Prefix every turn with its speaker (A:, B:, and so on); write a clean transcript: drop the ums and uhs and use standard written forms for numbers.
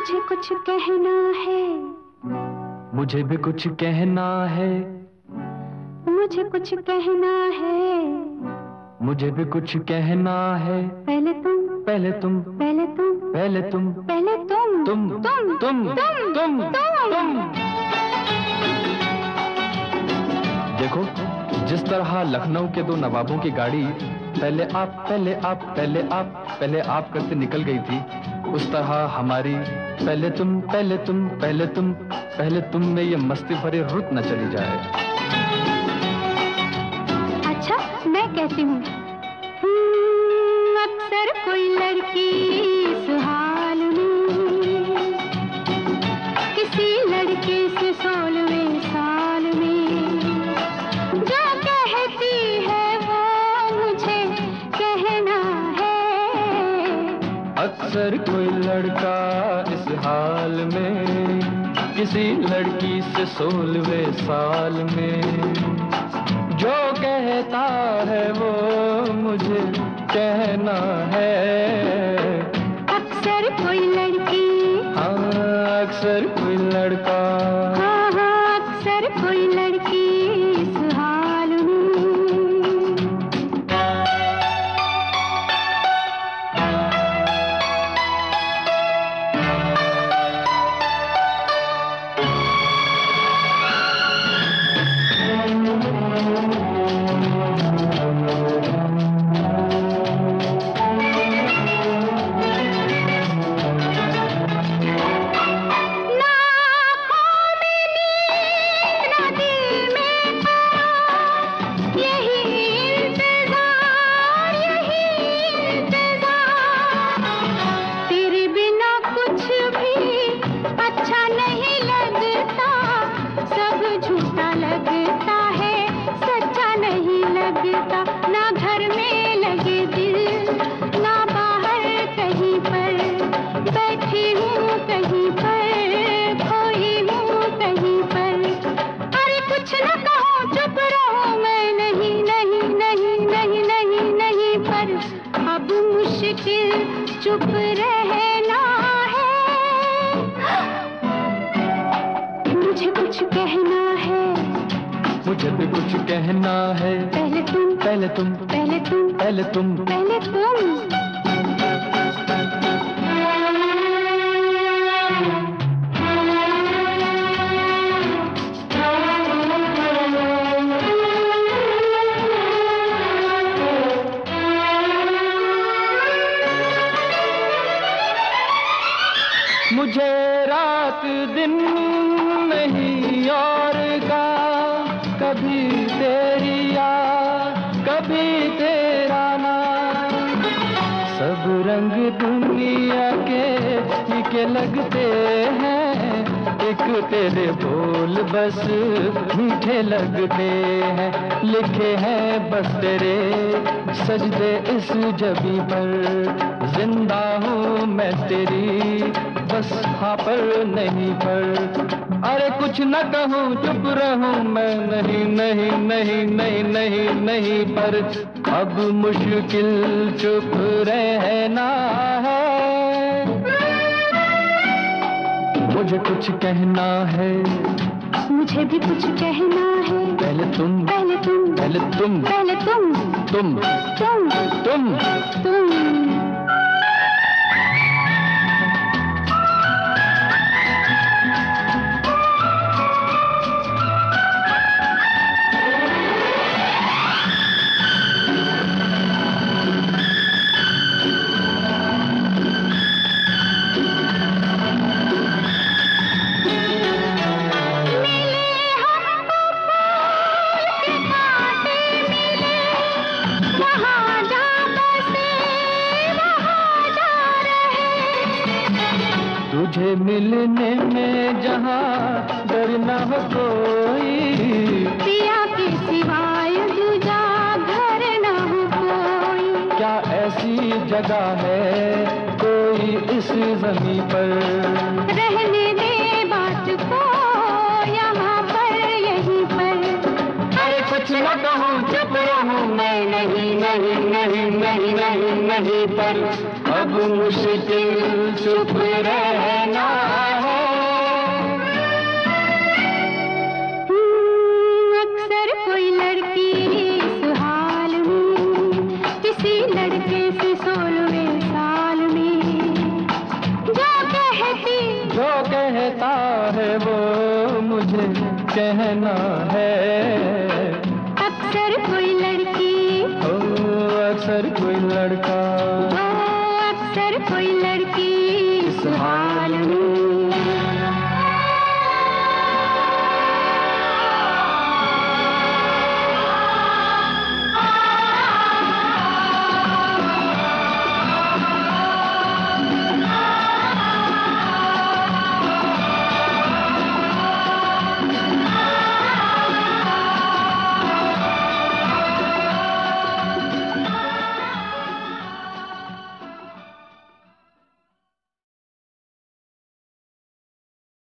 A: मुझे कुछ कहना है,
B: मुझे भी कुछ कहना है,
A: मुझे कुछ कहना है,
B: मुझे भी कुछ कहना है।
A: पहले तुम,
B: पहले तुम,
A: पहले तुम,
B: पहले तुम,
A: पहले तुम,
B: तुम,
A: तुम,
B: तुम, तुम, तुम। देखो, जिस तरह लखनऊ के दो नवाबों की गाड़ी पहले आप, पहले आप, पहले आप, पहले आप करते निकल गई थी, उस तरह हमारी पहले तुम, पहले तुम, पहले तुम, पहले तुम में ये मस्ती भरी रुत न चली जाए।
A: अच्छा, मैं कहती हूँ, अक्सर कोई लड़की इस हाल में किसी लड़के से 16वें साल में जो कहती है वो मुझे कहना है।
B: अक्सर कोई लड़का इस हाल में किसी लड़की से 16वें साल में जो कहता है वो मुझे कहना है।
A: अक्सर कोई लड़की,
B: हाँ अक्सर कोई लड़का,
A: हाँ हाँ अक्सर कोई लड़की इस हाल में। ना घर में लगे दिल, ना बाहर कहीं पर बैठी हूँ, कहीं पर खोई हूँ, कहीं पर। अरे कुछ न कहो, चुप रहो, मैं नहीं नहीं नहीं नहीं नहीं नहीं पर अब मुश्किल चुप रहना है। मुझे कुछ कहना है,
B: मुझे भी कुछ कहना है।
A: पहले तुम,
B: पहले तुम,
A: पहले तुम,
B: पहले तुम,
A: पहले तुम।
B: मुझे रात दिन नहीं और का, कभी तेरी याद, कभी तेरा नाम। सब रंग दुनिया के फीके लगते हैं, एक तेरे बोल बस मीठे लगते हैं। लिखे हैं बस तेरे सजदे इस जबी पर, जिंदा हूँ मैं तेरी बस हाँ पर नहीं पर। अरे कुछ न कहूँ, चुप रहूँ मैं नहीं नहीं नहीं नहीं नहीं नहीं पर अब मुश्किल चुप रहना है। मुझे कुछ कहना है,
A: मुझे भी कुछ कहना है।
B: पहले तुम,
A: पहले तुम,
B: पहले तुम,
A: पहले तुम,
B: तुम,
A: तुम,
B: तुम,
A: तुम।
B: तुझे मिलने में जहाँ डर न हो कोई,
A: पिया के सिवाय दूजा घर न हो कोई।
B: क्या ऐसी जगह है कोई इस ज़मीं पर,
A: रहने दे बात को यहाँ पर यहीं पर।
B: अरे कुछ न कहूँ, चुप रहूँ मैं नहीं नहीं नहीं नहीं नहीं नहीं पर अब मुश्किल चुप रहना है वो मुझे कहना है।
A: अक्सर कोई लड़की,
B: ओ अक्सर कोई लड़का,
A: ओ अक्सर कोई लड़की
B: इस हाल में